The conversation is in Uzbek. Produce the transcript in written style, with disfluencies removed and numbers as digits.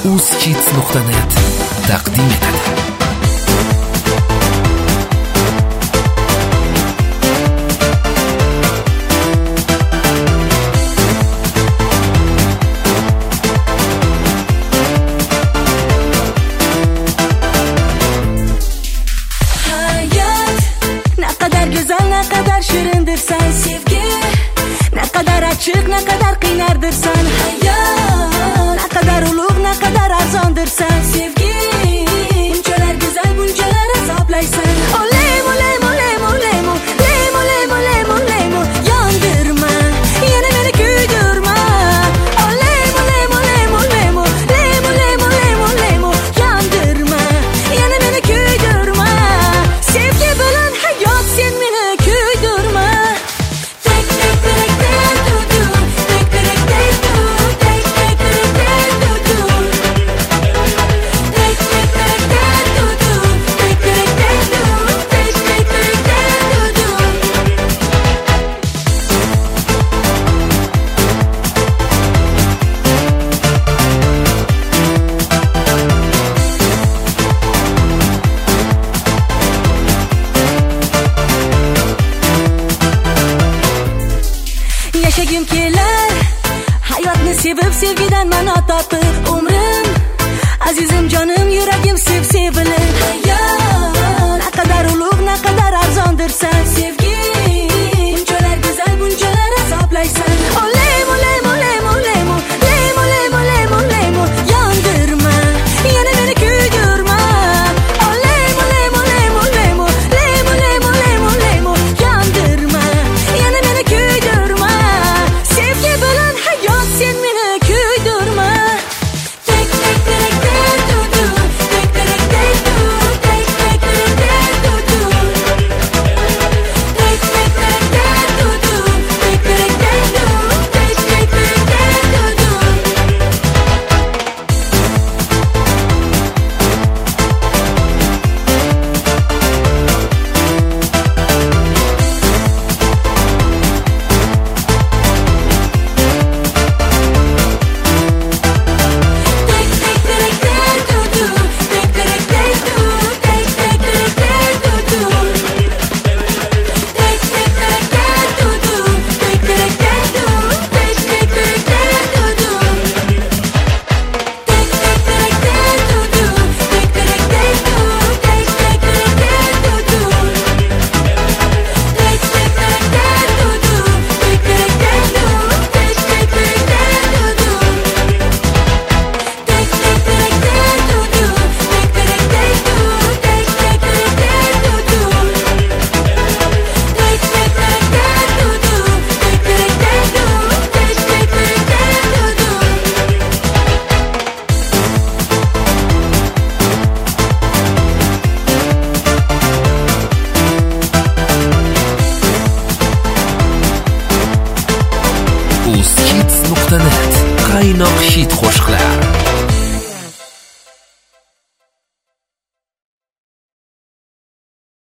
uzkids.net taqdim etadi. Sen sevgi ne kadar açık, ne kadar kıynardır sen hayat, ne kadar ulug, ne kadar arzondur sen sevgi. Bunchalar güzel, bunchalar azoblaysan. Olem olem olem olem olem olem olem olem yandırma, yana meni kuydirma. Olem olem olem olem olem olem olem olem yandırma, yana meni kuydirma. Sevgi bilan hayot sen meni kuydirma. Yaşagim kelar hayotni sevib sevgidan ma'no topib umrim azizim jonim yuragim sev sevilib hayot ne kadar ulug' ne kadar arzondir sen sevgi. Bunchalar go'zal bunchalar azoblaysan. Olem olem olem olem olem olem olem olem yondirma, yana meni kuydirma. Olem olem olem olem olem olem olem olem yondirma, yana meni kuydirma. Sevgi bilan hayot sen meni kuydirma. Tek tek tek tek du tek tek tek du tek tek tek du tek tek tek du tek tek tek du tek tek tek uzkids.net qaynoq hit qo'shiqlar.